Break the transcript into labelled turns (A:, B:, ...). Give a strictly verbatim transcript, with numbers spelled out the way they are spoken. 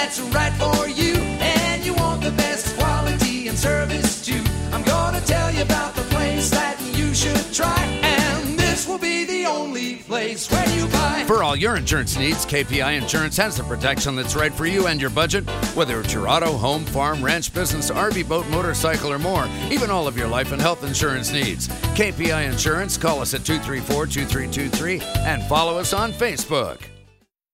A: that's right for you, and you want the best quality and service too. I'm gonna tell you about the place that you should try, and this will be the only place where you buy.
B: For all your insurance needs, K P I Insurance has the protection that's right for you and your budget. Whether it's your auto, home, farm, ranch, business, R V, boat, motorcycle, or more, even all of your life and health insurance needs. K P I Insurance, call us at two three four, two three two three and follow us on Facebook.